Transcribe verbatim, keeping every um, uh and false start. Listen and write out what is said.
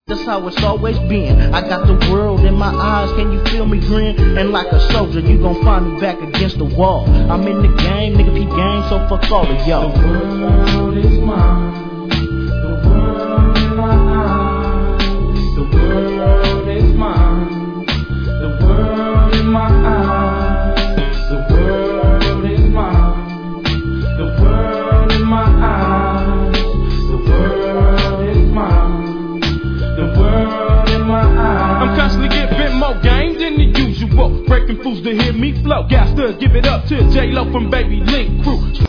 That's how it's always been. I got the world in my eyes, can you feel me grin? And like a soldier, you gon' find me back against the wall. I'm in the game, nigga, P game, so fuck all of y'all. The world is mine. The world in my eyes. The world is mine. The world in my eyes. The world is mine. The world in my eyes. The world is mine. The world in my eyes. I'm constantly getting more game than the usual. Breaking fools to hear me flow. Got to give it up to J-Lo from Baby Link Crew.